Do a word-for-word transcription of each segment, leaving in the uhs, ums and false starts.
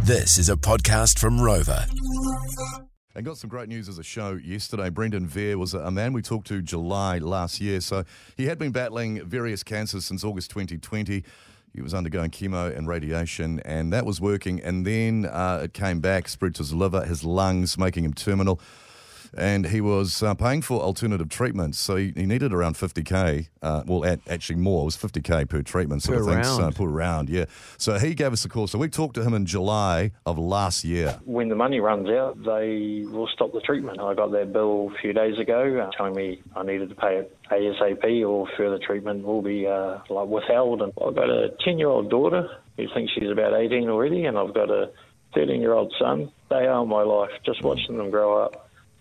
This is a podcast from Rover. And got some great news as a show yesterday. Brendan Vere was a man we talked to July last year. So he had been battling various cancers since August twenty twenty. He was undergoing chemo and radiation, and that was working. And then uh, it came back, spread to his liver, his lungs, making him terminal. And he was uh, paying for alternative treatments. So he, he needed around fifty K. Uh, well, at, actually more. It was fifty K per treatment sort Per of thing. round. So per round, yeah. So he gave us a call. So we talked to him in July of last year. When the money runs out, they will stop the treatment. I got that bill a few days ago uh, telling me I needed to pay it ASAP or further treatment will be uh, like withheld. And I've got a ten-year-old daughter who thinks she's about eighteen already, and I've got a thirteen-year-old son. They are my life, just watching them grow up.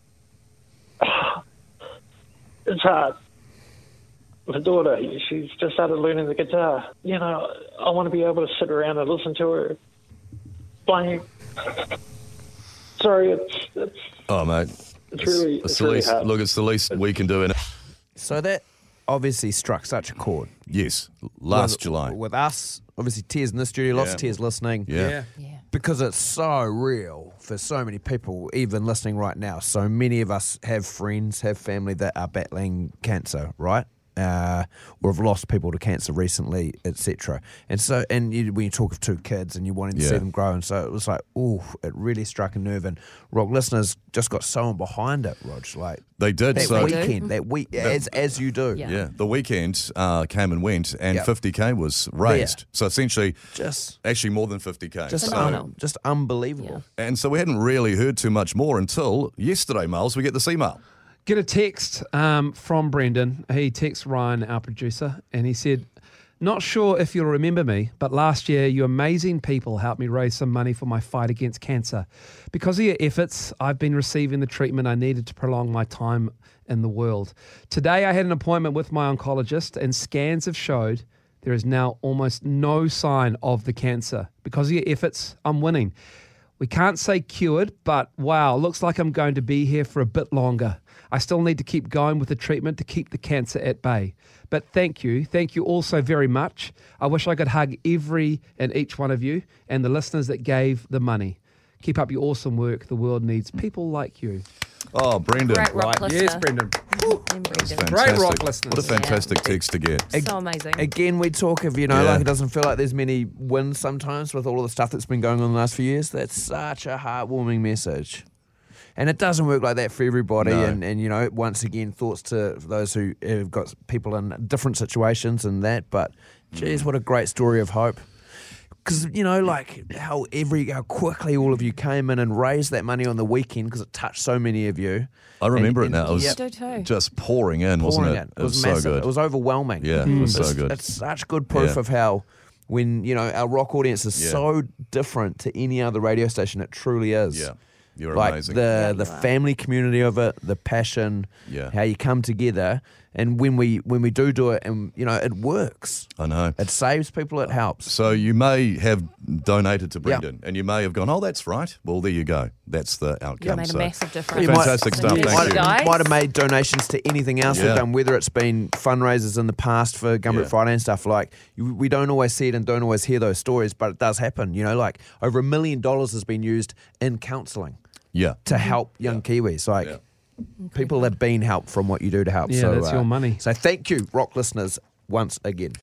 It's hard. My daughter, she's just started learning the guitar. You know, I want to be able to sit around and listen to her playing. Sorry, it's it's, Oh, mate. it's really, It's it's the really least, hard. look, it's the least we can do. And So that obviously struck such a chord. yes, last with, July. With us, obviously Tears in the studio, lots Yeah. of Tears listening. Yeah. Yeah. Because it's so real for so many people, even listening right now. So many of us have friends, have family that are battling cancer, right? Uh, or have lost people to cancer recently, et cetera. And so, and you, when you talk to kids and you're wanting to Yeah. see them grow, and so it was like, ooh, it really struck a nerve. And Rock listeners just got so on behind it, Rog. Like They did. that So weekend, that week, as as you do, Yeah. yeah, the weekend uh, came and went, and Yep. fifty K was raised. So essentially, just actually more than fifty K. just So- Phenomenal. un, just unbelievable. and so we hadn't really heard too much more until yesterday, Miles. We get this email. Get a text um, from Brendan. He texts Ryan, our producer, and he said, "Not sure if you'll remember me, but last year you amazing people helped me raise some money for my fight against cancer. Because of your efforts, I've been receiving the treatment I needed to prolong my time in the world. Today I had an appointment with my oncologist, and scans have showed there is now almost no sign of the cancer. Because of your efforts, I'm winning. We can't say cured, but wow, looks like I'm going to be here for a bit longer. I still need to keep going with the treatment to keep the cancer at bay. But thank you. Thank you all so very much. I wish I could hug every and each one of you and the listeners that gave the money. Keep up your awesome work. The world needs people like you." Oh, Brendan. Great rock Right. listener. Yes, Brendan. And Brendan. Fantastic. Great rock listeners. What a fantastic text to get. So amazing. Again, we talk of, you know, Yeah. like it doesn't feel like there's many wins sometimes with all of the stuff that's been going on in the last few years. That's such a heartwarming message. And it doesn't work like that for everybody. No. And, and, you know, once again, thoughts to those who have got people in different situations and that. But, geez, what a great story of hope. Because, you know, like how every how quickly all of you came in and raised that money on the weekend because it touched so many of you. I remember And- it now. It and- was Yep. Do too. just pouring in, wasn't pouring it? It was, so massive. good. It was overwhelming. Yeah, it was so It's- good. It's such good proof Yeah. of how when, you know, our rock audience is Yeah. so different to any other radio station. It truly is. Yeah, you're like amazing. the Yeah, the you are. family community of it, the passion, Yeah. how you come together, and when we when we do do it, and you know, it works. I know. It saves people. It helps. So you may have donated to Yeah. Brendan, and you may have gone, "Oh, that's right." Well, there you go. That's the outcome. made a so. massive difference. You might- Fantastic stuff. You Thank might- you. guys. Might have made donations to anything else Yeah. we've done, whether it's been fundraisers in the past for Gumboot Yeah. Friday and stuff. Like you, we don't always see it and don't always hear those stories, but it does happen. You know, like over a million dollars has been used in counselling Yeah. to help young Kiwis. Like Yeah. people have been helped from what you do to help. Yeah, so, that's uh, your money. So thank you, rock listeners, once again.